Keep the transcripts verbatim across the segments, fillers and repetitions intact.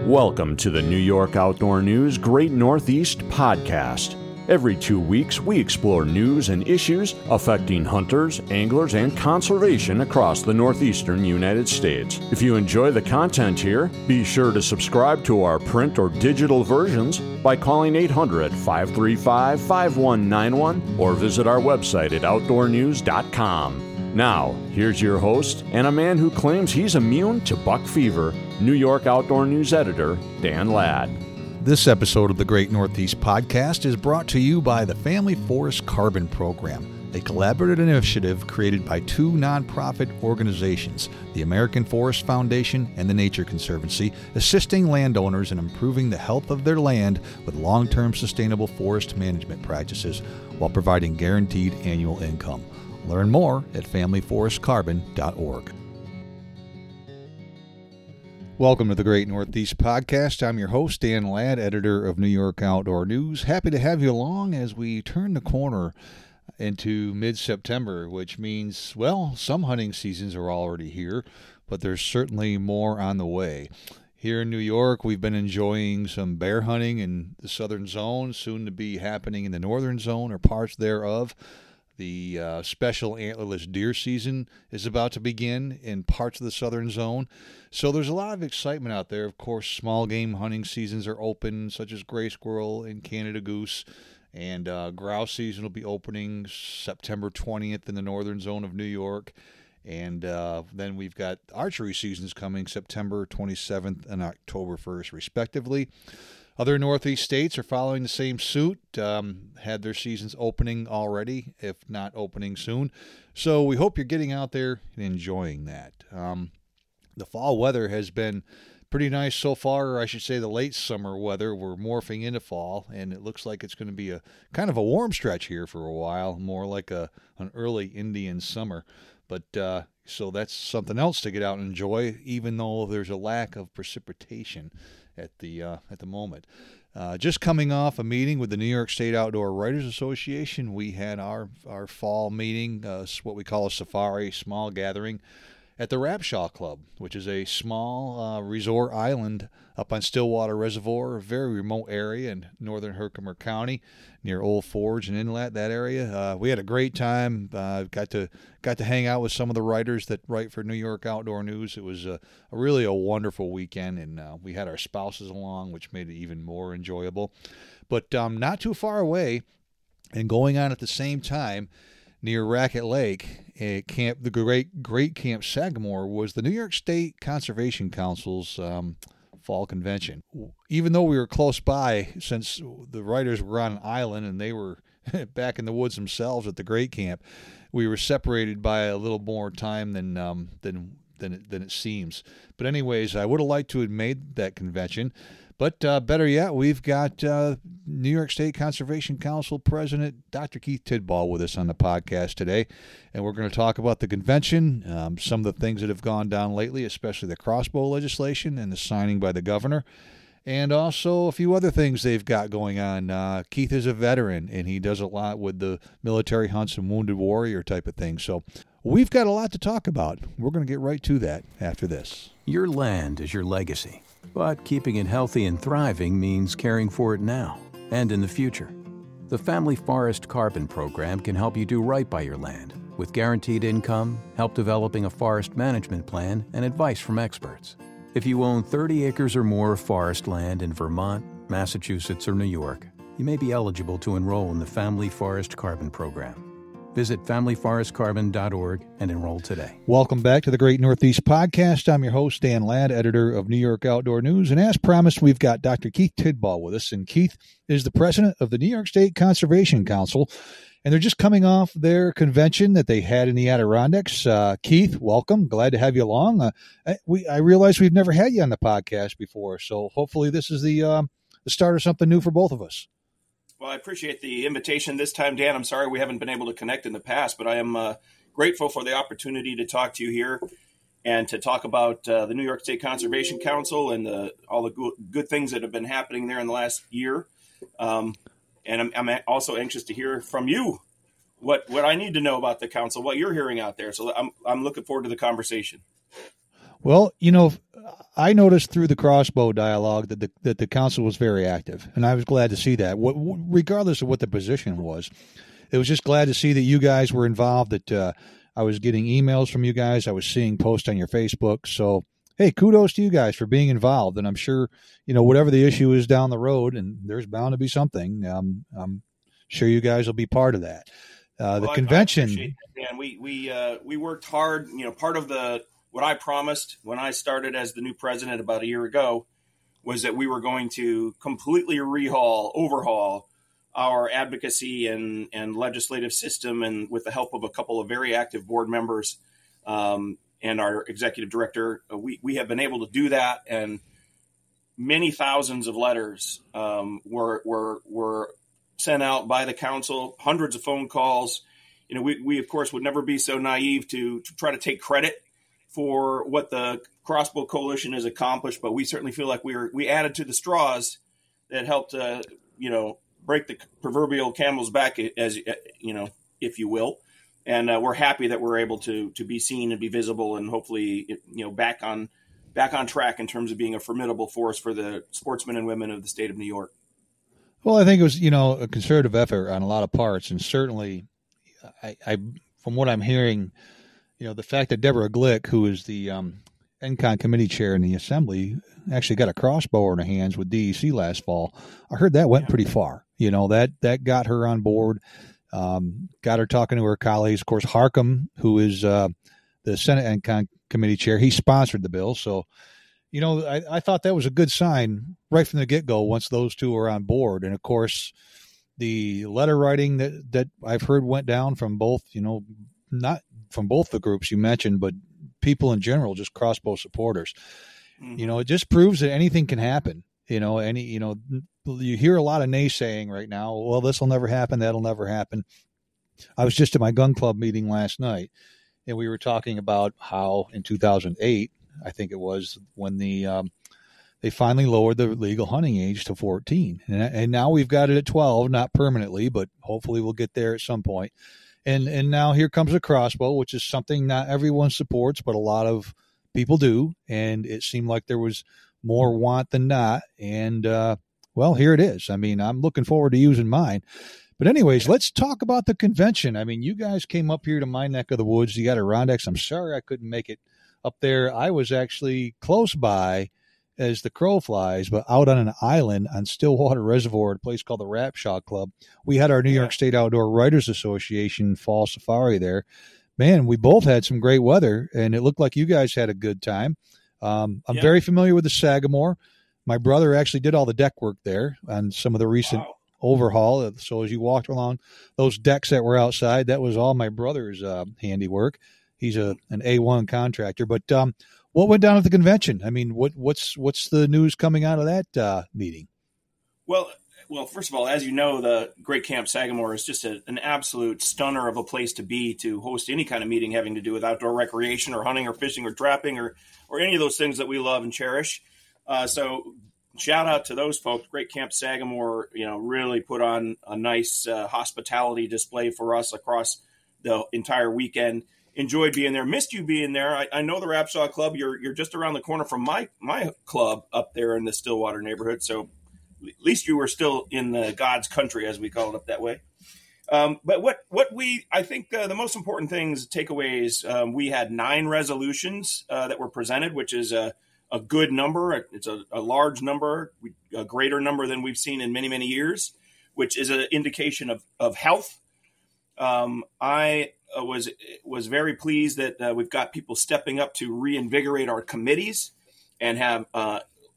Welcome to the New York Outdoor News Great Northeast Podcast. Every two weeks, we explore news and issues affecting hunters, anglers, and conservation across the northeastern United States. If you enjoy the content here, be sure to subscribe to our print or digital versions by calling eight hundred, five three five, five one nine one or visit our website at outdoor news dot com. Now, here's your host and a man who claims he's immune to buck fever, New York Outdoor News editor, Dan Ladd. This episode of the Great Northeast Podcast is brought to you by the Family Forest Carbon Program, a collaborative initiative created by two nonprofit organizations, the American Forest Foundation and the Nature Conservancy, assisting landowners in improving the health of their land with long-term sustainable forest management practices while providing guaranteed annual income. Learn more at family forest carbon dot org. Welcome to the Great Northeast Podcast. I'm your host, Dan Ladd, editor of New York Outdoor News. Happy to have you along as we turn the corner into mid-September, which means, well, some hunting seasons are already here, but there's certainly more on the way. Here in New York, we've been enjoying some bear hunting in the southern zone, soon to be happening in the northern zone or parts thereof. The uh, special antlerless deer season is about to begin in parts of the southern zone. So there's a lot of excitement out there. Of course, small game hunting seasons are open, such as gray squirrel and Canada goose. And uh, grouse season will be opening September twentieth in the northern zone of New York. And uh, then we've got archery seasons coming September twenty-seventh and October first, respectively. Other Northeast states are following the same suit, um, had their seasons opening already, if not opening soon. So we hope you're getting out there and enjoying that. Um, the fall weather has been pretty nice so far, or I should say the late summer weather. We're morphing into fall, and it looks like it's going to be a kind of a warm stretch here for a while, more like a an early Indian summer. But uh, so that's something else to get out and enjoy, even though there's a lack of precipitation at the uh, at the moment. Uh, just coming off a meeting with the New York State Outdoor Writers Association, we had our our fall meeting, uh, what we call a safari small gathering, at the Rapshaw Club, which is a small uh, resort island up on Stillwater Reservoir, a very remote area in northern Herkimer County, near Old Forge and Inlet, that area. Uh, we had a great time. Uh, got to got to hang out with some of the writers that write for New York Outdoor News. It was a, a really a wonderful weekend, and uh, we had our spouses along, which made it even more enjoyable. But um, not too far away, and going on at the same time, near Racket Lake, at camp, the great Great Camp Sagamore, was the New York State Conservation Council's um, fall convention. Even though we were close by, since the writers were on an island and they were back in the woods themselves at the Great Camp, we were separated by a little more time than um, than than it, than it seems. But anyways, I would have liked to have made that convention. But uh, better yet, we've got uh, New York State Conservation Council President Doctor Keith Tidball with us on the podcast today. And we're going to talk about the convention, um, some of the things that have gone down lately, especially the crossbow legislation and the signing by the governor, and also a few other things they've got going on. Uh, Keith is a veteran, and he does a lot with the military hunts and wounded warrior type of thing. So we've got a lot to talk about. We're going to get right to that after this. Your land is your legacy. But keeping it healthy and thriving means caring for it now and in the future. The Family Forest Carbon Program can help you do right by your land with guaranteed income, help developing a forest management plan, and advice from experts. If you own thirty acres or more of forest land in Vermont, Massachusetts, or New York, you may be eligible to enroll in the Family Forest Carbon Program. Visit family forest carbon dot org and enroll today. Welcome back to the Great Northeast Podcast. I'm your host, Dan Ladd, editor of New York Outdoor News. And as promised, we've got Doctor Keith Tidball with us. And Keith is the president of the New York State Conservation Council. And they're just coming off their convention that they had in the Adirondacks. Uh, Keith, welcome. Glad to have you along. Uh, I, we, I realize we've never had you on the podcast before. So hopefully this is the, uh, the start of something new for both of us. Well, I appreciate the invitation this time, Dan. I'm sorry we haven't been able to connect in the past, but I am uh, grateful for the opportunity to talk to you here and to talk about uh, the New York State Conservation Council and the, all the good, good things that have been happening there in the last year. Um, and I'm, I'm also anxious to hear from you what, what I need to know about the council, what you're hearing out there. So I'm I'm looking forward to the conversation. Well, you know, I noticed through the Crossbow dialogue that the that the council was very active, and I was glad to see that. What, regardless of what the position was, it was just glad to see that you guys were involved. That uh, I was getting emails from you guys. I was seeing posts on your Facebook. So, hey, kudos to you guys for being involved. And I'm sure, you know, whatever the issue is down the road, and there's bound to be something. Um, I'm sure you guys will be part of that. Uh, the well, convention. I appreciate that, Dan. We we uh, we worked hard. You know, part of the what I promised when I started as the new president about a year ago was that we were going to completely rehaul, overhaul our advocacy and, and legislative system, and with the help of a couple of very active board members um, and our executive director, we, we have been able to do that. And many thousands of letters um, were, were, were sent out by the council, hundreds of phone calls. You know, we, we of course would never be so naive to, to try to take credit for what the Crossbow Coalition has accomplished, but we certainly feel like we were we added to the straws that helped, uh, you know, break the proverbial camel's back, as you know, if you will. And uh, we're happy that we're able to to be seen and be visible, and hopefully, you know, back on back on track in terms of being a formidable force for the sportsmen and women of the state of New York. Well, I think it was, you know, a concerted effort on a lot of parts, and certainly, I, I from what I'm hearing, you know, the fact that Deborah Glick, who is the um, N CON committee chair in the assembly, actually got a crossbow in her hands with D E C last fall. I heard that went pretty far. You know, that that got her on board, um, got her talking to her colleagues. Of course, Harcum, who is uh, the Senate N CON committee chair, he sponsored the bill. So, you know, I, I thought that was a good sign right from the get-go once those two were on board. And, of course, the letter writing that, that I've heard went down from both, you know, not from both the groups you mentioned, but people in general, just Crossbow supporters. Mm-hmm. You know, it just proves that anything can happen. You know, any, you know, you hear a lot of naysaying right now. Well, this will never happen. That'll never happen. I was just at my gun club meeting last night, and we were talking about how in two thousand eight, I think it was, when the um, they finally lowered the legal hunting age to fourteen. And, and now we've got it at twelve, not permanently, but hopefully we'll get there at some point. And and now here comes a crossbow, which is something not everyone supports, but a lot of people do. And it seemed like there was more want than not. And, uh, well, here it is. I mean, I'm looking forward to using mine. But anyways, let's talk about the convention. I mean, you guys came up here to my neck of the woods. You got Adirondacks. I'm sorry I couldn't make it up there. I was actually close by as the crow flies, but out on an island on Stillwater Reservoir at a place called the Rapshaw Club. We had our New York State Outdoor Writers Association fall safari there. Man, we both had some great weather, and it looked like you guys had a good time. Um, I'm yeah. very familiar with the Sagamore. My brother actually did all the deck work there on some of the recent wow. overhaul. So as you walked along those decks that were outside, that was all my brother's uh, handiwork. He's a an A one contractor. But um, what went down at the convention? I mean, what what's what's the news coming out of that uh, meeting? Well, well, first of all, as you know, the Great Camp Sagamore is just a, an absolute stunner of a place to be to host any kind of meeting having to do with outdoor recreation or hunting or fishing or trapping or or any of those things that we love and cherish. Uh, so shout out to those folks. Great Camp Sagamore, you know, really put on a nice uh, hospitality display for us across the entire weekend. Enjoyed being there. Missed you being there. I, I know the Rapshaw Club. You're you're just around the corner from my my club up there in the Stillwater neighborhood. So at least you were still in the God's country, as we call it up that way. Um, but what what we I think uh, the most important things, takeaways, um, we had nine resolutions uh, that were presented, which is a, a good number. It's a, a large number, a greater number than we've seen in many, many years, which is an indication of, of health. Um, I uh, was was very pleased that uh, we've got people stepping up to reinvigorate our committees and have uh,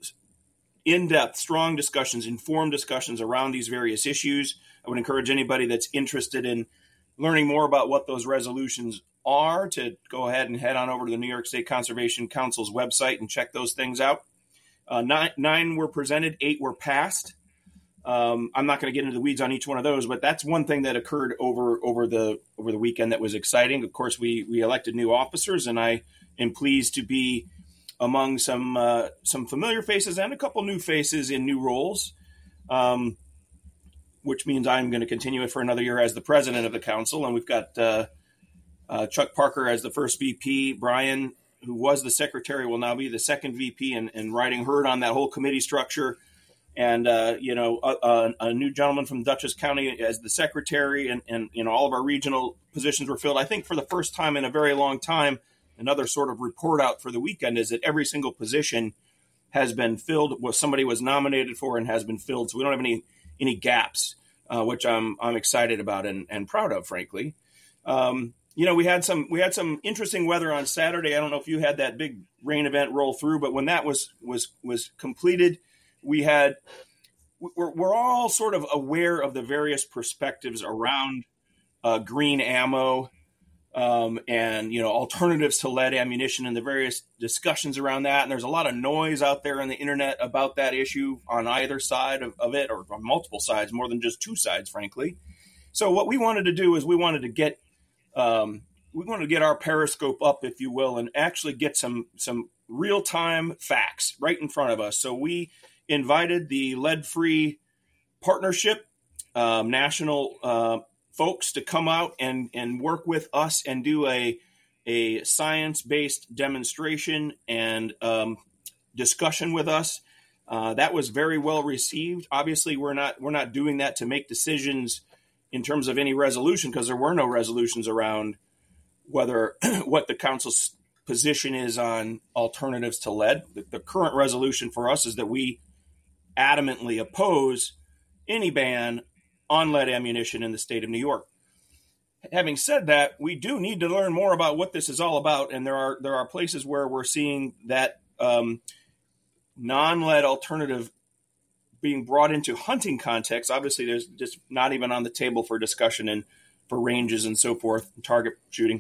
in-depth, strong discussions, informed discussions around these various issues. I would encourage anybody that's interested in learning more about what those resolutions are to go ahead and head on over to the New York State Conservation Council's website and check those things out. Uh, nine, nine were presented, eight were passed. Um, I'm not going to get into the weeds on each one of those, but that's one thing that occurred over over the over the weekend that was exciting. Of course, we we elected new officers, and I am pleased to be among some uh, some familiar faces and a couple new faces in new roles, um, which means I'm going to continue it for another year as the president of the council. And we've got uh, uh, Chuck Parker as the first V P, Brian who was the secretary, will now be the second V P, and, and riding herd on that whole committee structure. And, uh, you know, a, a new gentleman from Dutchess County as the secretary, and, and, you know, all of our regional positions were filled. I think for the first time in a very long time, another sort of report out for the weekend is that every single position has been filled, what somebody was nominated for and has been filled. So we don't have any any gaps, uh, which I'm I'm excited about and, and proud of, frankly. Um, you know, we had some we had some interesting weather on Saturday. I don't know if you had that big rain event roll through, but when that was was was completed, we had we're we're all sort of aware of the various perspectives around uh, green ammo. Um, and, you know, alternatives to lead ammunition and the various discussions around that. And there's a lot of noise out there on the internet about that issue on either side of, of it, or on multiple sides, more than just two sides, frankly. So what we wanted to do is we wanted to get um, we wanted to get our periscope up, if you will, and actually get some some real-time facts right in front of us. So we invited the Lead-Free Partnership um, national uh folks to come out and, and work with us and do a a science-based demonstration and um, discussion with us. Uh, that was very well received. Obviously, we're not we're not doing that to make decisions in terms of any resolution, because there were no resolutions around whether what the council's position is on alternatives to lead. The, the current resolution for us is that we adamantly oppose any ban on lead ammunition in the state of New York. Having said that, we do need to learn more about what this is all about, and there are there are places where we're seeing that um, non-lead alternative being brought into hunting context. Obviously, there's just not even on the table for discussion and for ranges and so forth, and target shooting.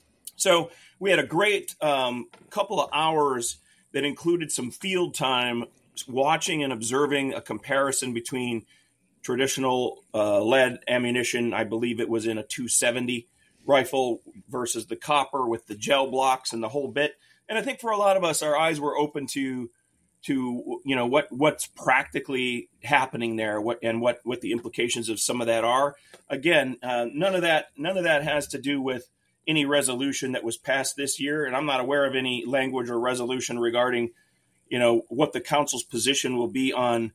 So we had a great um, couple of hours that included some field time watching and observing a comparison between traditional uh, lead ammunition. I believe it was in a two seventy rifle versus the copper with the gel blocks and the whole bit. And I think for a lot of us, our eyes were open to, to you know, what what's practically happening there, what and what what the implications of some of that are. Again, uh, none of that none of that has to do with any resolution that was passed this year, and I'm not aware of any language or resolution regarding, you know, what the council's position will be on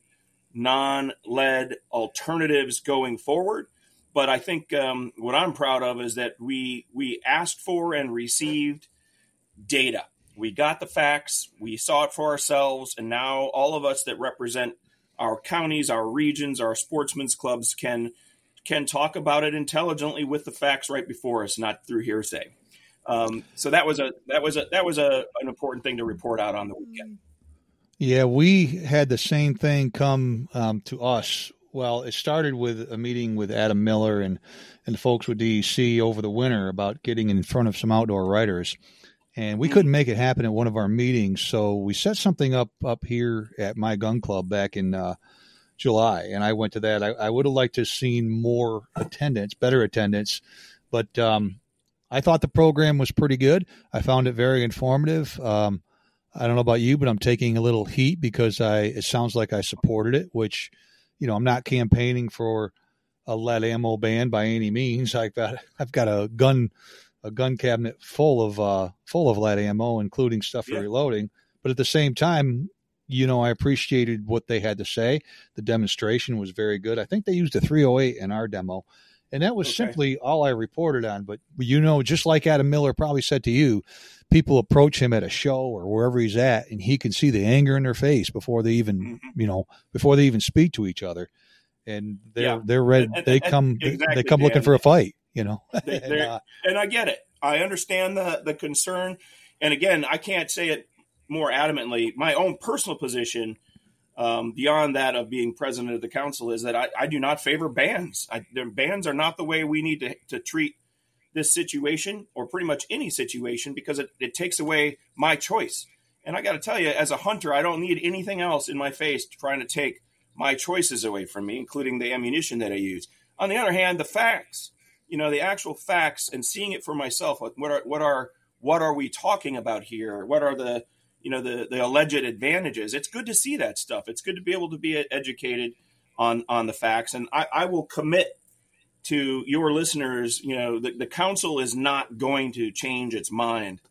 non-lead alternatives going forward. But I think um, what I'm proud of is that we we asked for and received data. We got the facts, we saw it for ourselves, and now all of us that represent our counties, our regions, our sportsmen's clubs can can talk about it intelligently with the facts right before us, not through hearsay. Um, so that was a that was a that was a an important thing to report out on the weekend. Yeah, we had the same thing come um, to us. Well, it started with a meeting with Adam Miller and, and the folks with D E C over the winter about getting in front of some outdoor riders. And we couldn't make it happen at one of our meetings, so we set something up up here at my gun club back in uh, July, and I went to that. I, I would have liked to have seen more attendance, better attendance, but um, I thought the program was pretty good. I found it very informative. Um I don't know about you, but I'm taking a little heat because I, it sounds like I supported it, which, you know, I'm not campaigning for a lead ammo ban by any means. I've got, I've got a gun, a gun cabinet full of, uh, full of lead ammo, including stuff for yeah. reloading. But at the same time, you know, I appreciated what they had to say. The demonstration was very good. I think they used a three oh eight in our demo. And that was okay. simply all I reported on. But, you know, just like Adam Miller probably said to you, people approach him at a show or wherever he's at, and he can see the anger in their face before they even, mm-hmm. you know, before they even speak to each other. And they're, yeah. they're ready. And, they and, come, exactly, they come Dan. looking for a fight, you know. they, and, uh, and I get it. I understand the, the concern. And again, I can't say it more adamantly. My own personal position, Um, beyond that of being president of the council, is that I, I do not favor bans. I, bans are not the way we need to, to treat this situation, or pretty much any situation, because it, it takes away my choice. And I got to tell you, as a hunter, I don't need anything else in my face trying to take my choices away from me, including the ammunition that I use. On the other hand, the facts, you know, the actual facts, and seeing it for myself, what are what are what are we talking about here? What are the you know, the, the alleged advantages? It's good to see that stuff. It's good to be able to be educated on, on the facts. And I, I will commit to your listeners, you know, the, the council is not going to change its mind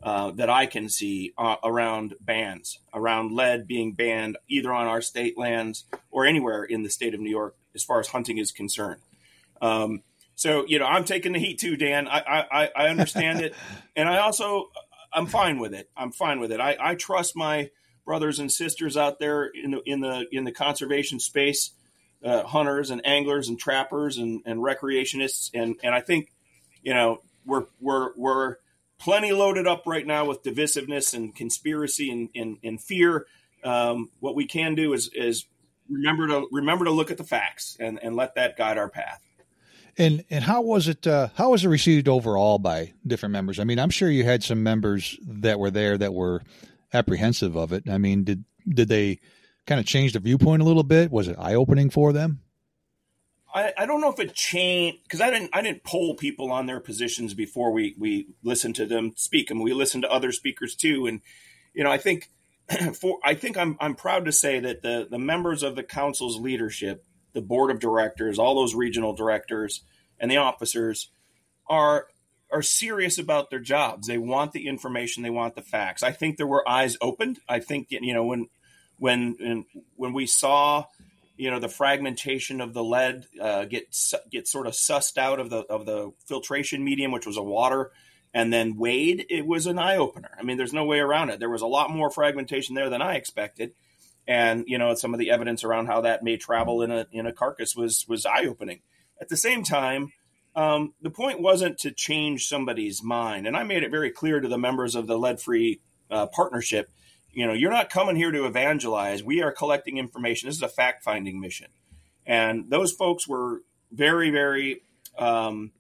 uh, that I can see uh, around bans, around lead being banned either on our state lands or anywhere in the state of New York as far as hunting is concerned. Um, so, you know, I'm taking the heat too, Dan. I I, I understand it. And I also, I'm fine with it. I'm fine with it. I, I trust my brothers and sisters out there in the, in the, in the conservation space, uh, hunters and anglers and trappers and, and recreationists. And, and I think, you know, we're, we're, we're plenty loaded up right now with divisiveness and conspiracy and, and, and fear. Um, what we can do is, is remember to remember to look at the facts and, and let that guide our path. And and how was it? Uh, how was it received overall by different members? I mean, I'm sure you had some members that were there that were apprehensive of it. I mean, did did they kind of change the viewpoint a little bit? Was it eye opening for them? I, I don't know if it changed because I didn't I didn't poll people on their positions before we we listened to them speak, and we listened to other speakers too. And you know, I think for I think I'm I'm proud to say that the the members of the council's leadership, the board of directors, all those regional directors, and the officers are are serious about their jobs. They want the information, they want the facts. I think there were eyes opened. I think you know when when when we saw. You know, the fragmentation of the lead uh, get get sort of sussed out of the of the filtration medium, which was a water, and then weighed. It was an eye opener. I mean, there's no way around it. There was a lot more fragmentation there than I expected, and you know, some of the evidence around how that may travel in a in a carcass was was eye opening. At the same time, um, the point wasn't to change somebody's mind, and I made it very clear to the members of the Lead Free uh, Partnership. You know, you're not coming here to evangelize. We are collecting information. This is a fact-finding mission. And those folks were very, very, um,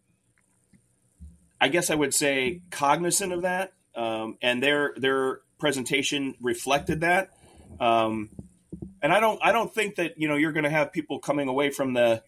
I guess I would say, cognizant of that. Um, and their their presentation reflected that. Um, and I don't I don't think that, you know, you're going to have people coming away from the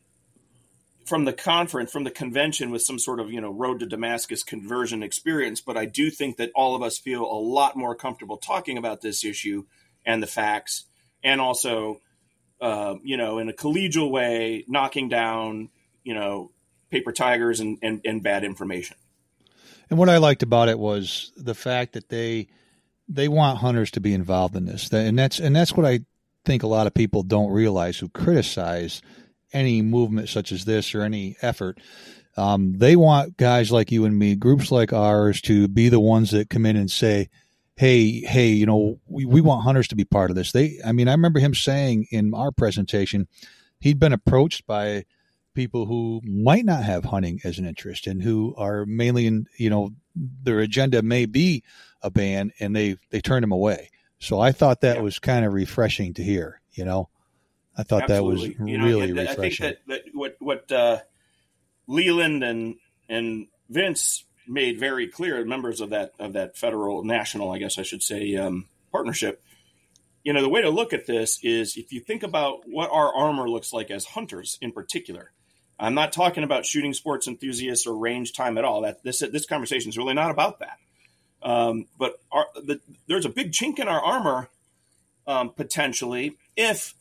from the conference, from the convention with some sort of, you know, road to Damascus conversion experience. But I do think that all of us feel a lot more comfortable talking about this issue and the facts, and also, uh, you know, in a collegial way, knocking down, you know, paper tigers and, and, and bad information. And what I liked about it was the fact that they, they want hunters to be involved in this. And that's, and that's what I think a lot of people don't realize who criticize any movement such as this or any effort. Um, they want guys like you and me, groups like ours, to be the ones that come in and say, hey, hey, you know, we, we want hunters to be part of this. They, I mean, I remember him saying in our presentation, he'd been approached by people who might not have hunting as an interest and who are mainly in, you know, their agenda may be a ban, and they, they turned him away. So I thought that yeah. was kind of refreshing to hear, you know. I thought Absolutely. that was you know, really I refreshing. I think that, that what what uh, Leland and and Vince made very clear, members of that of that federal national, I guess I should say, um, partnership. You know, the way to look at this is if you think about what our armor looks like as hunters, in particular. I'm not talking about shooting sports enthusiasts or range time at all. That this this conversation is really not about that. Um, but our, the, there's a big chink in our armor um, potentially if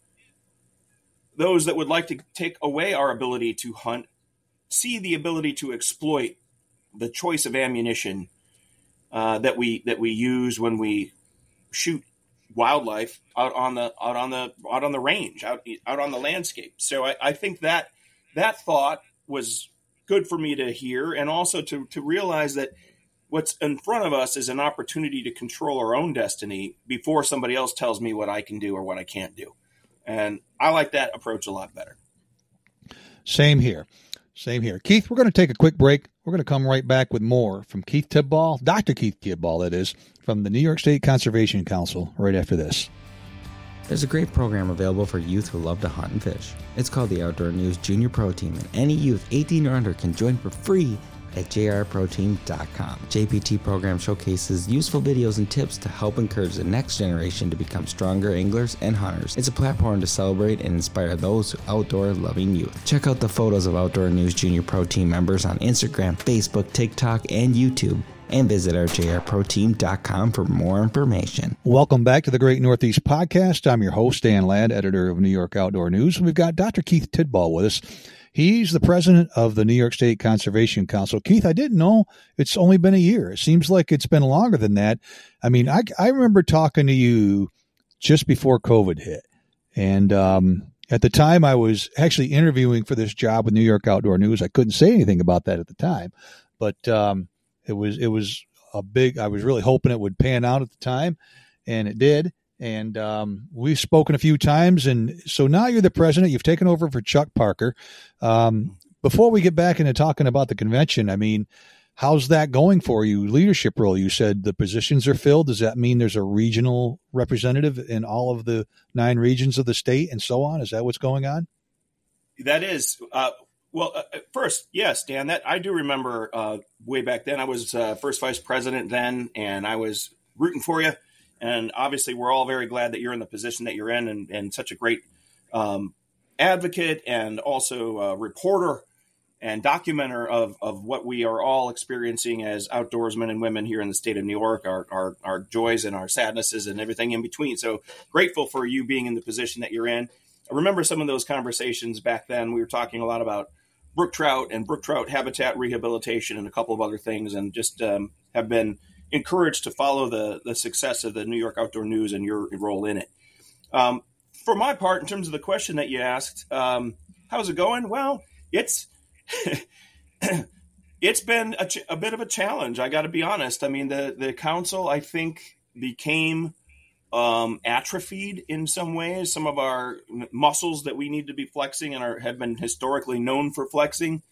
those that would like to take away our ability to hunt see the ability to exploit the choice of ammunition uh, that we that we use when we shoot wildlife out on the out on the out on the range, out out on the landscape. So I, I think that that thought was good for me to hear, and also to to realize that what's in front of us is an opportunity to control our own destiny before somebody else tells me what I can do or what I can't do. And I like that approach a lot better. Same here. Same here. Keith, we're going to take a quick break. We're going to come right back with more from Keith Tidball, Doctor Keith Tidball, that is, from the New York State Conservation Council, right after this. There's a great program available for youth who love to hunt and fish. It's called the Outdoor News Junior Pro Team, and any youth eighteen or under can join for free at j r pro team dot com. J P T program showcases useful videos and tips to help encourage the next generation to become stronger anglers and hunters. It's a platform to celebrate and inspire those outdoor-loving youth. Check out the photos of Outdoor News Junior Pro Team members on Instagram, Facebook, TikTok, and YouTube, and visit our j r pro team dot com for more information. Welcome back to the Great Northeast Podcast. I'm your host, Dan Ladd, editor of New York Outdoor News, and we've got Doctor Keith Tidball with us. He's the president of the New York State Conservation Council. Keith, I didn't know it's only been a year. It seems like it's been longer than that. I mean, I, I remember talking to you just before COVID hit. And um, at the time, I was actually interviewing for this job with New York Outdoor News. I couldn't say anything about that at the time, but um, it was it was a big. I was really hoping it would pan out at the time, and it did. And um, we've spoken a few times, and so now you're the president. You've taken over for Chuck Parker. Um, before we get back into talking about the convention, I mean, how's that going for you? Leadership role. You said the positions are filled. Does that mean there's a regional representative in all of the nine regions of the state and so on? Is that what's going on? That is. Uh, well, uh, first, yes, Dan, that I do remember uh, way back then. I was uh, first vice president then, and I was rooting for you. And obviously, we're all very glad that you're in the position that you're in, and, and such a great um, advocate and also a reporter and documenter of, of what we are all experiencing as outdoorsmen and women here in the state of New York, our, our, our joys and our sadnesses and everything in between. So grateful for you being in the position that you're in. I remember some of those conversations back then. We were talking a lot about brook trout and brook trout habitat rehabilitation and a couple of other things, and just um, have been encouraged to follow the, the success of the New York Outdoor News and your role in it. Um, for my part, in terms of the question that you asked, um, how's it going? Well, it's it's been a, ch- a bit of a challenge. I got to be honest. I mean, the, the council, I think, became um, atrophied in some ways. Some of our muscles that we need to be flexing and are, have been historically known for flexing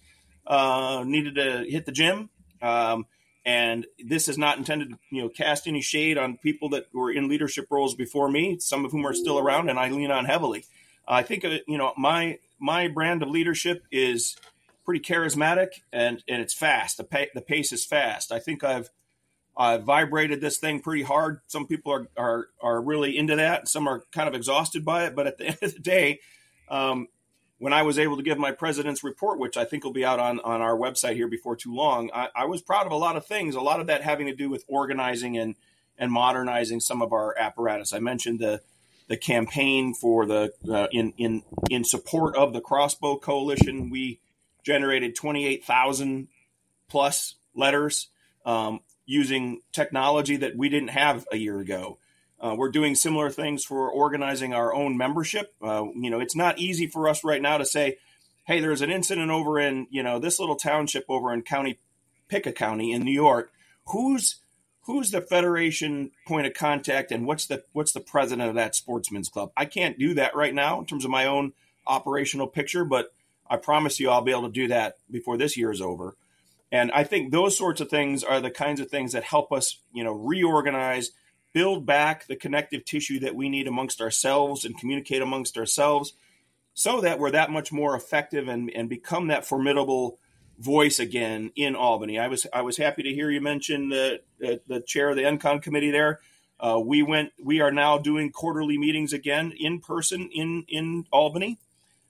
uh, needed to hit the gym. Um, And this is not intended to, you know, cast any shade on people that were in leadership roles before me, some of whom are still around, and I lean on heavily. I think, uh, you know, my my brand of leadership is pretty charismatic, and, and it's fast. The, pa- the pace is fast. I think I've I've vibrated this thing pretty hard. Some people are, are, are really into that. Some are kind of exhausted by it. But at the end of the day, um, when I was able to give my president's report, which I think will be out on, on our website here before too long, I, I was proud of a lot of things, a lot of that having to do with organizing and, and modernizing some of our apparatus. I mentioned the the campaign for the uh, in, in, in support of the Crossbow Coalition. We generated twenty-eight thousand plus letters um, using technology that we didn't have a year ago. Uh, we're doing similar things for organizing our own membership. Uh, you know, it's not easy for us right now to say, hey, there's an incident over in, you know, this little township over in County, Pickett County in New York. Who's who's the federation point of contact, and what's the what's the president of that sportsman's club? I can't do that right now in terms of my own operational picture, but I promise you I'll be able to do that before this year is over. And I think those sorts of things are the kinds of things that help us, you know, reorganize, build back the connective tissue that we need amongst ourselves and communicate amongst ourselves so that we're that much more effective and, and become that formidable voice again in Albany. I was I was happy to hear you mention the, the, the chair of the N C O N committee there. Uh, we went. We are now doing quarterly meetings again in person in, in Albany.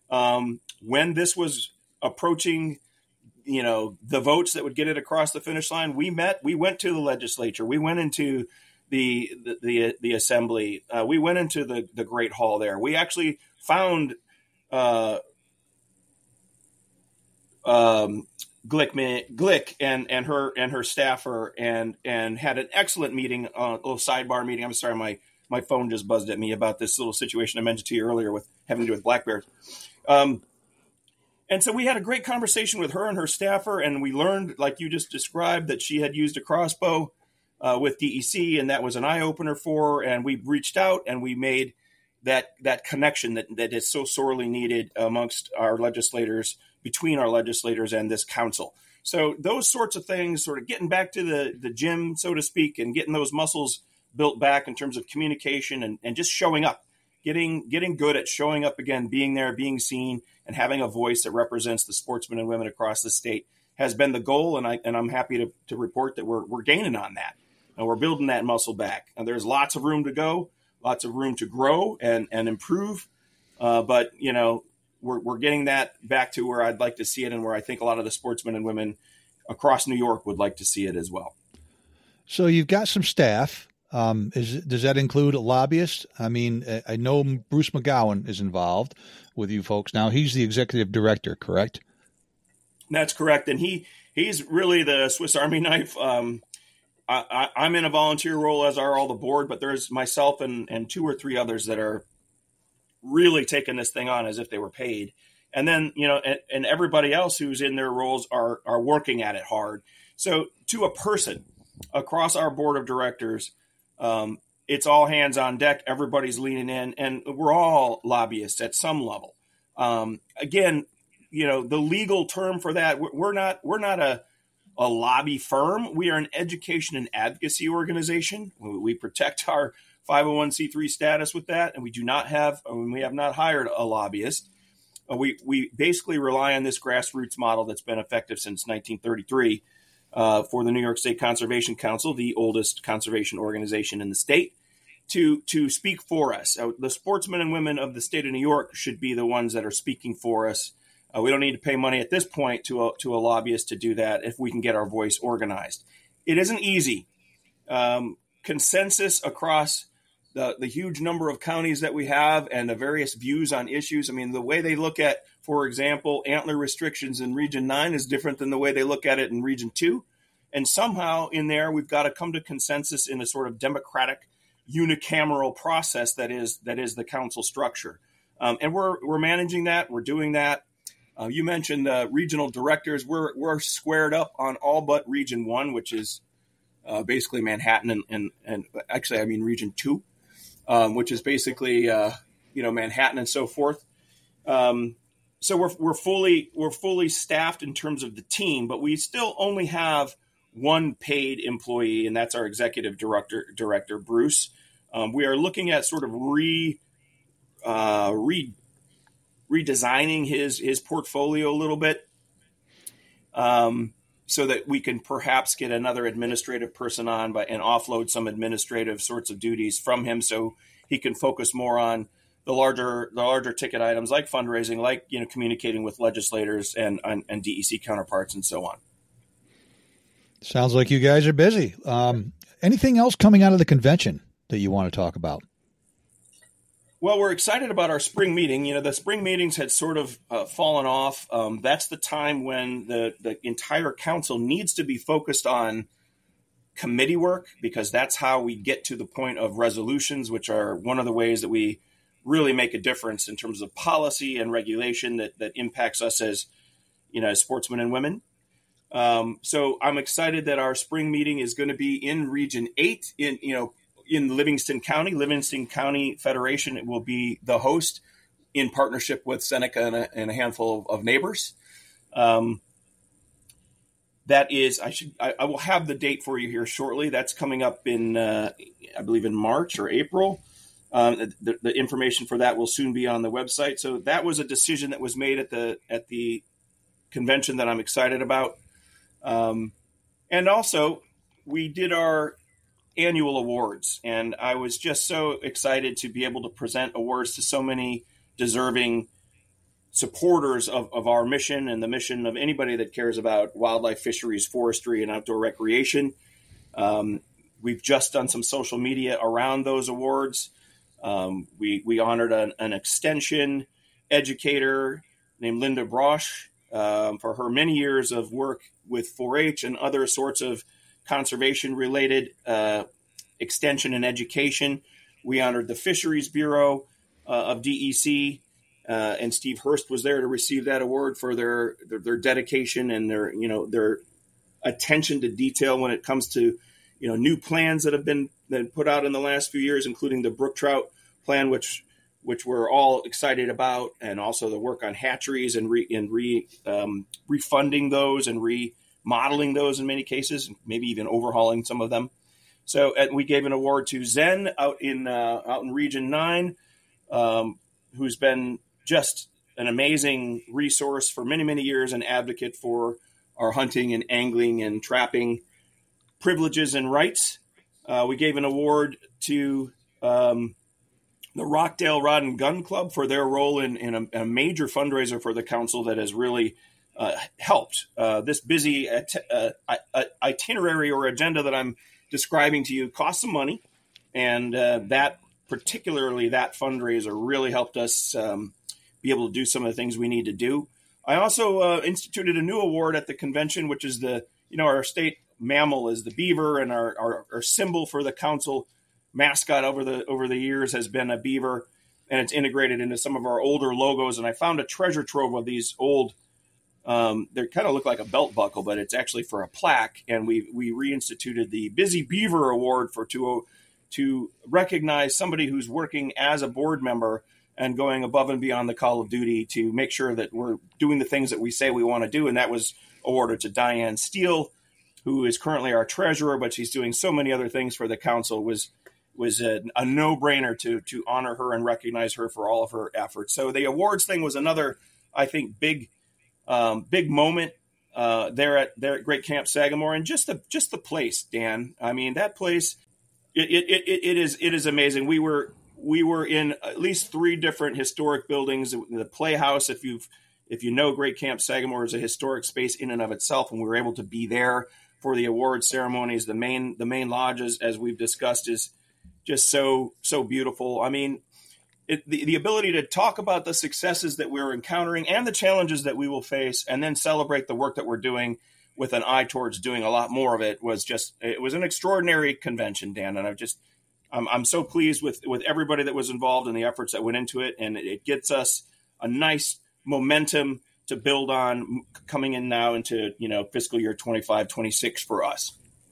Um, when this was approaching, you know, the votes that would get it across the finish line, we met. We went to the legislature. We went into the the the, the assembly. Uh, we went into the, the Great Hall there. We actually found uh, um, Glick, Glick and, and her and her staffer and and had an excellent meeting, a uh, little sidebar meeting. I'm sorry, my my phone just buzzed at me about this little situation I mentioned to you earlier with having to do with black bears. Um, and so we had a great conversation with her and her staffer, and we learned, like you just described, that she had used a crossbow Uh, with D E C, and that was an eye-opener for her, and we reached out and we made that that connection that, that is so sorely needed amongst our legislators, between our legislators and this council. So those sorts of things, sort of getting back to the, the gym, so to speak, and getting those muscles built back in terms of communication and, and just showing up, getting getting good at showing up again, being there, being seen, and having a voice that represents the sportsmen and women across the state has been the goal, and, I, and I'm happy to, to report that we're we're gaining on that. And we're building that muscle back. And there's lots of room to go, lots of room to grow and, and improve. Uh, but, you know, we're we're getting that back to where I'd like to see it and where I think a lot of the sportsmen and women across New York would like to see it as well. So you've got some staff. Um, is does that include lobbyists? I mean, I know Bruce McGowan is involved with you folks now. He's the executive director, correct? That's correct, and he he's really the Swiss Army knife. Um, I, I, I'm in a volunteer role, as are all the board, but there's myself and, and two or three others that are really taking this thing on as if they were paid. And then, you know, and, and everybody else who's in their roles are are working at it hard. So to a person across our board of directors, um, it's all hands on deck. Everybody's leaning in, and we're all lobbyists at some level. Um, again, you know, the legal term for that, we're not we're not a a lobby firm. We are an education and advocacy organization. We protect our five oh one c three status with that, and we do not have, we have not hired a lobbyist. We we basically rely on this grassroots model that's been effective since nineteen thirty-three uh, for the New York State Conservation Council, the oldest conservation organization in the state, to to speak for us. Uh, the sportsmen and women of the state of New York should be the ones that are speaking for us. Uh, we don't need to pay money at this point to a, to a lobbyist to do that if we can get our voice organized. It isn't easy. Um, consensus across the, the huge number of counties that we have and the various views on issues. I mean, the way they look at, for example, antler restrictions in Region nine is different than the way they look at it in Region two. And somehow in there, we've got to come to consensus in a sort of democratic, unicameral process that is that is the council structure. Um, and we're we're managing that. We're doing that. Uh, you mentioned uh, regional directors. We're we're squared up on all but Region One, which is uh, basically Manhattan, and, and and actually I mean Region Two, um, which is basically uh, you know Manhattan and so forth. Um, so we're we're fully we're fully staffed in terms of the team, but we still only have one paid employee, and that's our executive director director Bruce. Um, we are looking at sort of re uh, re. redesigning his his portfolio a little bit, um, so that we can perhaps get another administrative person on by, and offload some administrative sorts of duties from him, so he can focus more on the larger the larger ticket items like fundraising, like you know communicating with legislators and and, and D E C counterparts and so on. Sounds like you guys are busy. Um, anything else coming out of the convention that you want to talk about? Well, we're excited about our spring meeting. You know, the spring meetings had sort of uh, fallen off. Um, that's the time when the, the entire council needs to be focused on committee work, because that's how we get to the point of resolutions, which are one of the ways that we really make a difference in terms of policy and regulation that, that impacts us as, you know, as sportsmen and women. Um, so I'm excited that our spring meeting is going to be in Region eight in, you know, in Livingston County. Livingston County Federation will be the host in partnership with Seneca and a, and a handful of, of neighbors. Um, that is, I should, I, I will have the date for you here shortly. That's coming up in, uh, I believe in March or April. Um, the, the information for that will soon be on the website. So that was a decision that was made at the, at the convention that I'm excited about. Um, and also we did our annual awards, and I was just so excited to be able to present awards to so many deserving supporters of, of our mission and the mission of anybody that cares about wildlife, fisheries, forestry, and outdoor recreation. Um, we've just done some social media around those awards. Um, we we honored an, an extension educator named Linda Brosh um, for her many years of work with four H and other sorts of conservation-related uh, extension and education. We honored the Fisheries Bureau uh, of D E C, uh, and Steve Hurst was there to receive that award for their, their their dedication and their you know their attention to detail when it comes to you know new plans that have been, been put out in the last few years, including the brook trout plan, which which we're all excited about, and also the work on hatcheries and re and re um, refunding those and re. modeling those in many cases, maybe even overhauling some of them. So and we gave an award to Zen out in uh, out in Region nine, um, who's been just an amazing resource for many, many years, an advocate for our hunting and angling and trapping privileges and rights. Uh, we gave an award to um, the Rockdale Rod and Gun Club for their role in, in a, a major fundraiser for the council that has really Uh, helped. Uh, this busy uh, uh, itinerary or agenda that I'm describing to you costs some money, And uh, that, particularly that fundraiser, really helped us um, be able to do some of the things we need to do. I also uh, instituted a new award at the convention, which is the, you know, our state mammal is the beaver, and our, our, our symbol for the council mascot over the over the years has been a beaver, and it's integrated into some of our older logos. And I found a treasure trove of these old, um, they kind of look like a belt buckle, but it's actually for a plaque. And we we reinstituted the Busy Beaver Award for to to recognize somebody who's working as a board member and going above and beyond the call of duty to make sure that we're doing the things that we say we want to do. And that was awarded to Diane Steele, who is currently our treasurer, but she's doing so many other things for the council. Was was a, a no-brainer to to honor her and recognize her for all of her efforts. So the awards thing was another, I think, big um, big moment uh, there at there at Great Camp Sagamore, and just the just the place, Dan. I mean, that place, it it it, it is it is amazing. We were we were in at least three different historic buildings. The Playhouse, if you've if you know Great Camp Sagamore, is a historic space in and of itself, and we were able to be there for the award ceremonies. The main the main lodges, as we've discussed, is just so so beautiful. I mean, it, the the ability to talk about the successes that we're encountering and the challenges that we will face, and then celebrate the work that we're doing with an eye towards doing a lot more of it, was just it was an extraordinary convention, Dan. And I just I'm I'm so pleased with with everybody that was involved and the efforts that went into it, and it, it gets us a nice momentum to build on coming in now into, you know, fiscal year twenty-five, twenty-six for us.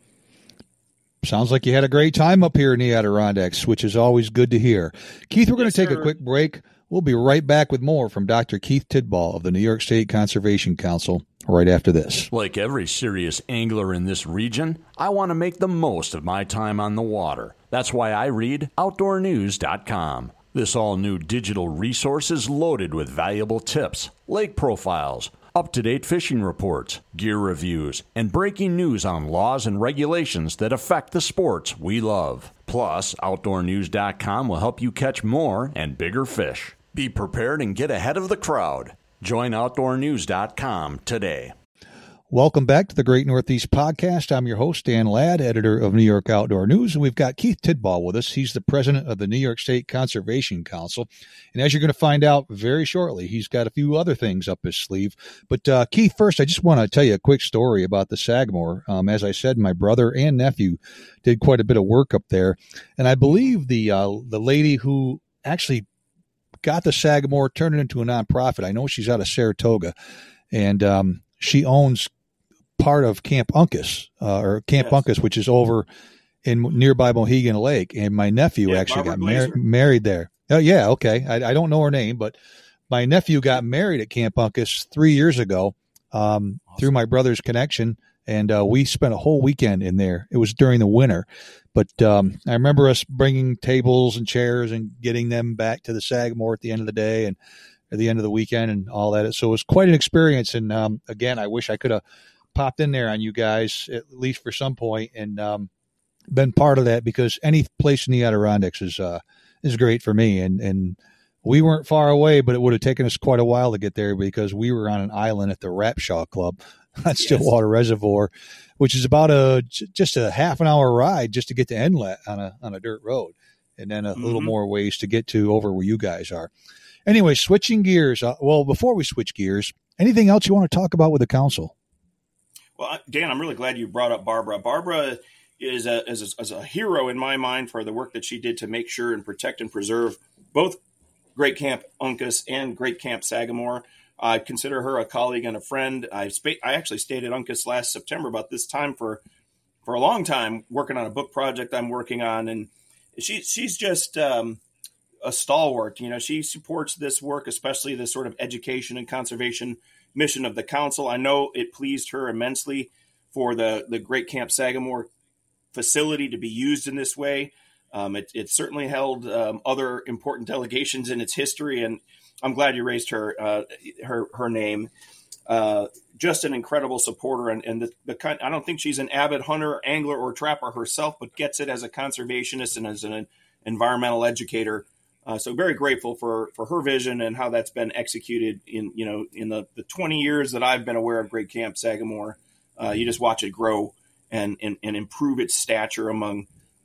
Sounds like you had a great time up here in the Adirondacks, which is always good to hear. Keith, we're going Yes, to take sir. a quick break. We'll be right back with more from Doctor Keith Tidball of the New York State Conservation Council right after this. Like every serious angler in this region, I want to make the most of my time on the water. That's why I read outdoor news dot com. This all-new digital resource is loaded with valuable tips, lake profiles, up-to-date fishing reports, gear reviews, and breaking news on laws and regulations that affect the sports we love. Plus, outdoor news dot com will help you catch more and bigger fish. Be prepared and get ahead of the crowd. Join outdoor news dot com today. Welcome back to the Great Northeast Podcast. I'm your host, Dan Ladd, editor of New York Outdoor News, and we've got Keith Tidball with us. He's the president of the New York State Conservation Council, and as you're going to find out very shortly, he's got a few other things up his sleeve. But uh, Keith, first, I just want to tell you a quick story about the Sagamore. Um, as I said, my brother and nephew did quite a bit of work up there, and I believe the uh, the lady who actually got the Sagamore turned it into a nonprofit. I know she's out of Saratoga, and um, she owns part of Camp Uncas, uh, or Camp Yes. Uncas, which is over in nearby Mohegan Lake. And my nephew Yeah, actually Barbara got mar- Glazer. married there. Oh, yeah. Okay. I, I don't know her name, but my nephew got married at Camp Uncas three years ago um, Awesome. through my brother's connection. And uh, we spent a whole weekend in there. It was during the winter. But um, I remember us bringing tables and chairs and getting them back to the Sagamore at the end of the day and at the end of the weekend and all that. So it was quite an experience. And um, again, I wish I could have popped in there on you guys at least for some point and um, been part of that, because any place in the Adirondacks is uh, is great for me. And and we weren't far away, but it would have taken us quite a while to get there because we were on an island at the Rapshaw Club on Stillwater Reservoir, which is about a j- just a half an hour ride just to get to Inlet on a on a dirt road, and then a Mhm. little more ways to get to over where you guys are. Anyway, switching gears. Uh, well, before we switch gears, anything else you want to talk about with the council? Well, Dan, I'm really glad you brought up Barbara. Barbara is a, is a, is a hero in my mind for the work that she did to make sure and protect and preserve both Great Camp Uncas and Great Camp Sagamore. I consider her a colleague and a friend. I sp- I actually stayed at Uncas last September about this time for for a long time, working on a book project I'm working on, and she she's just um, a stalwart. You know, she supports this work, especially the sort of education and conservation mission of the council. I know it pleased her immensely for the, the Great Camp Sagamore facility to be used in this way. Um, it, it certainly held um, other important delegations in its history, and I'm glad you raised her uh, her her name. Uh, just an incredible supporter, and, and the, the kind, I don't think she's an avid hunter, angler, or trapper herself, but gets it as a conservationist and as an environmental educator. Uh, so very grateful for, for her vision and how that's been executed in, you know, in the, the twenty years that I've been aware of Great Camp Sagamore. Uh, you just watch it grow and, and, and improve its stature among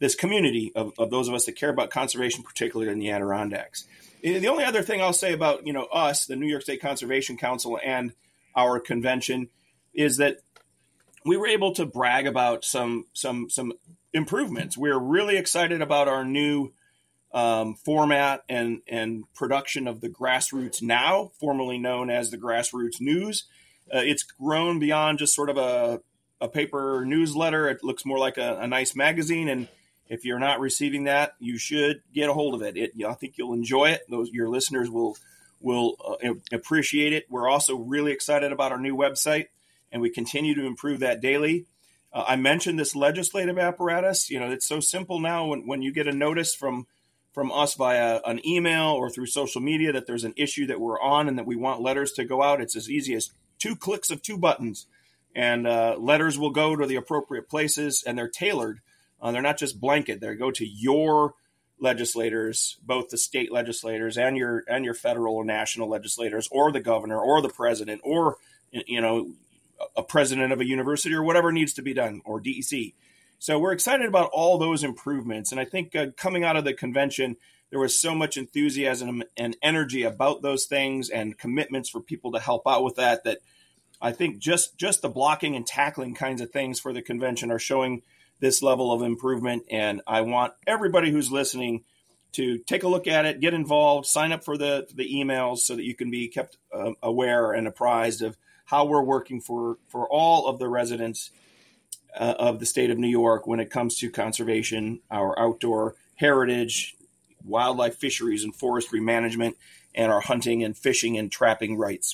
this community of, of those of us that care about conservation, particularly in the Adirondacks. The only other thing I'll say about, you know, us, the New York State Conservation Council, and our convention is that we were able to brag about some some some improvements. We're really excited about our new um, format and and production of the Grassroots Now, formerly known as the Grassroots News. Uh, it's grown beyond just sort of a, a paper newsletter. It looks more like a, a nice magazine, and if you're not receiving that, you should get a hold of it. It I think you'll enjoy it. Those your listeners will will uh, appreciate it. We're also really excited about our new website, and we continue to improve that daily. Uh, I mentioned this legislative apparatus. You know, it's so simple now when, when you get a notice from from us via an email or through social media that there's an issue that we're on and that we want letters to go out. It's as easy as two clicks of two buttons, and uh, letters will go to the appropriate places, and they're tailored. Uh, they're not just blanket. They go to your legislators, both the state legislators and your and your federal or national legislators, or the governor, or the president, or you know, a president of a university, or whatever needs to be done, or D E C. So we're excited about all those improvements, and I think uh, coming out of the convention, there was so much enthusiasm and energy about those things, and commitments for people to help out with that. That I think just just the blocking and tackling kinds of things for the convention are showing this level of improvement. And I want everybody who's listening to take a look at it, get involved, sign up for the, the emails so that you can be kept uh, aware and apprised of how we're working for, for all of the residents uh, of the state of New York when it comes to conservation, our outdoor heritage, wildlife, fisheries, and forestry management, and our hunting and fishing and trapping rights.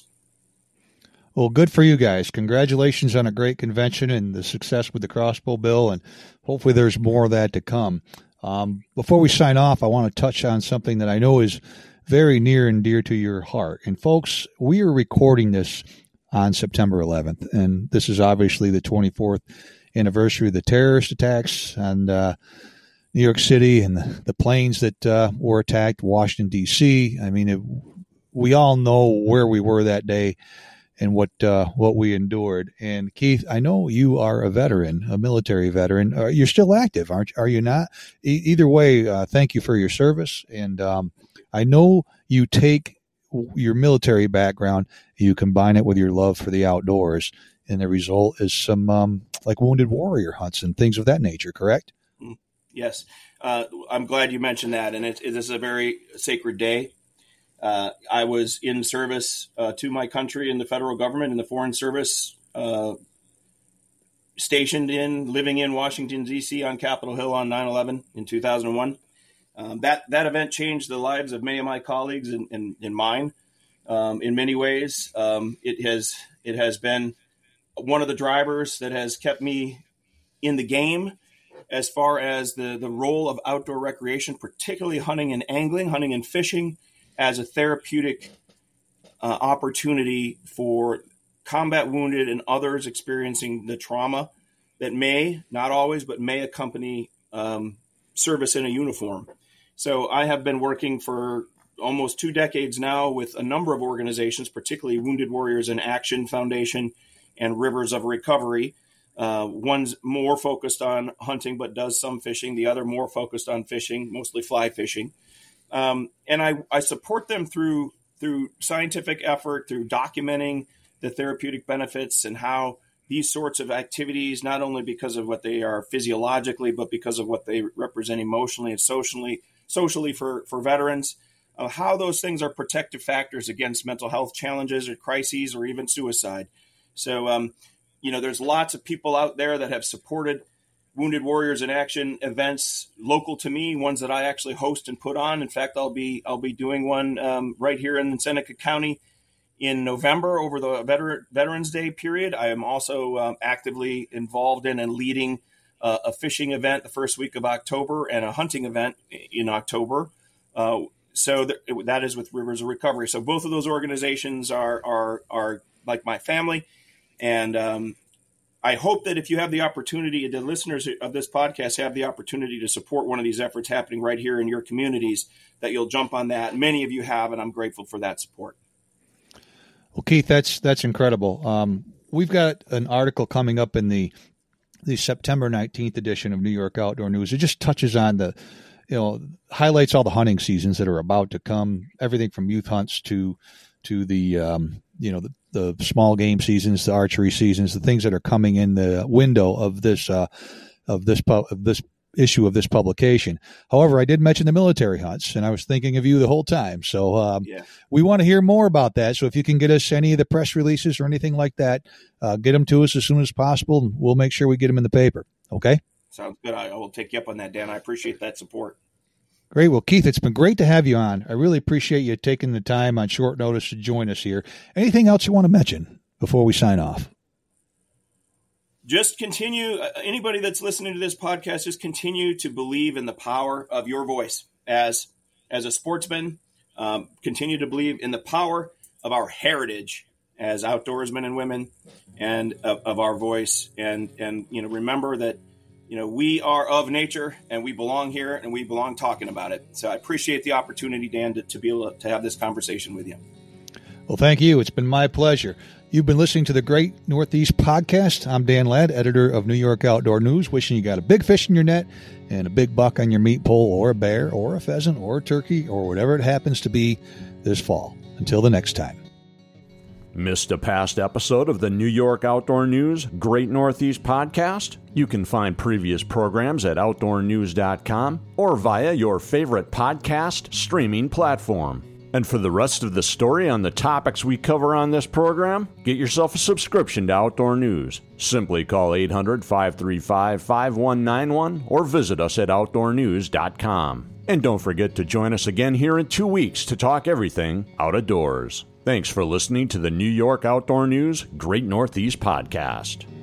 Well, good for you guys. Congratulations on a great convention and the success with the crossbow bill, and hopefully there's more of that to come. Um, before we sign off, I want to touch on something that I know is very near and dear to your heart. And folks, we are recording this on September eleventh, and this is obviously the twenty-fourth anniversary of the terrorist attacks on uh, New York City and the, the planes that uh, were attacked, Washington, D C. I mean, it, we all know where we were that day and what uh, what we endured. And Keith, I know you are a veteran, a military veteran. Uh, you're still active, aren't are you not? E- either way, uh, thank you for your service. And um, I know you take your military background, you combine it with your love for the outdoors, and the result is some um, like Wounded Warrior hunts and things of that nature, correct? Yes. Uh, I'm glad you mentioned that. And it, it is a very sacred day. Uh, I was in service uh, to my country in the federal government, in the Foreign Service, uh, stationed in, living in Washington, D C on Capitol Hill on nine eleven in two thousand one. Um, that, that event changed the lives of many of my colleagues and, and, and mine um, in many ways. Um, it has it has been one of the drivers that has kept me in the game as far as the, the role of outdoor recreation, particularly hunting and angling, hunting and fishing, as a therapeutic uh, opportunity for combat wounded and others experiencing the trauma that may, not always, but may accompany um, service in a uniform. So I have been working for almost two decades now with a number of organizations, particularly Wounded Warriors in Action Foundation and Rivers of Recovery. Uh, one's more focused on hunting but does some fishing. The other more focused on fishing, mostly fly fishing. Um, and I, I support them through through scientific effort, through documenting the therapeutic benefits and how these sorts of activities, not only because of what they are physiologically, but because of what they represent emotionally and socially, socially for, for veterans, uh, how those things are protective factors against mental health challenges or crises or even suicide. So, um, you know, there's lots of people out there that have supported Wounded Warriors in Action events local to me, ones that I actually host and put on. In fact, I'll be I'll be doing one um, right here in Seneca County in November over the Veter- Veterans Day period. I am also um, actively involved in and leading uh, a fishing event the first week of October and a hunting event in October. Uh, so th- that is with Rivers of Recovery. So both of those organizations are are are like my family, and um, I hope that if you have the opportunity, the listeners of this podcast have the opportunity to support one of these efforts happening right here in your communities, that you'll jump on that. Many of you have, and I'm grateful for that support. Well, Keith, that's that's incredible. Um, we've got an article coming up in the the September nineteenth edition of New York Outdoor News. It just touches on the, you know, highlights all the hunting seasons that are about to come, everything from youth hunts to to the, um, you know, the, the small game seasons, the archery seasons, the things that are coming in the window of this uh, of this pu- of this issue of this publication. However, I did mention the military hunts, and I was thinking of you the whole time. So um, yeah. we want to hear more about that. So if you can get us any of the press releases or anything like that, uh, get them to us as soon as possible, and we'll make sure we get them in the paper. Okay? Sounds good. I will take you up on that, Dan. I appreciate that support. Great. Well, Keith, it's been great to have you on. I really appreciate you taking the time on short notice to join us here. Anything else you want to mention before we sign off? Just continue, uh, anybody that's listening to this podcast, just continue to believe in the power of your voice as as a sportsman. Um, continue to believe in the power of our heritage as outdoorsmen and women, and of, of our voice. And and you know, remember that you know we are of nature, and we belong here, and we belong talking about it. So I appreciate the opportunity, Dan, to, to be able to have this conversation with you. Well, thank you. It's been my pleasure. You've been listening to the Great Northeast Podcast. I'm Dan Ladd, editor of New York Outdoor News, wishing you got a big fish in your net and a big buck on your meat pole, or a bear, or a pheasant, or a turkey, or whatever it happens to be this fall. Until the next time. Missed a past episode of the New York Outdoor News Great Northeast Podcast? You can find previous programs at outdoor news dot com or via your favorite podcast streaming platform. And for the rest of the story on the topics we cover on this program, get yourself a subscription to Outdoor News. Simply call eight hundred, five three five, five one nine one or visit us at outdoor news dot com. And don't forget to join us again here in two weeks to talk everything out of doors. Thanks for listening to the New York Outdoor News Great Northeast Podcast.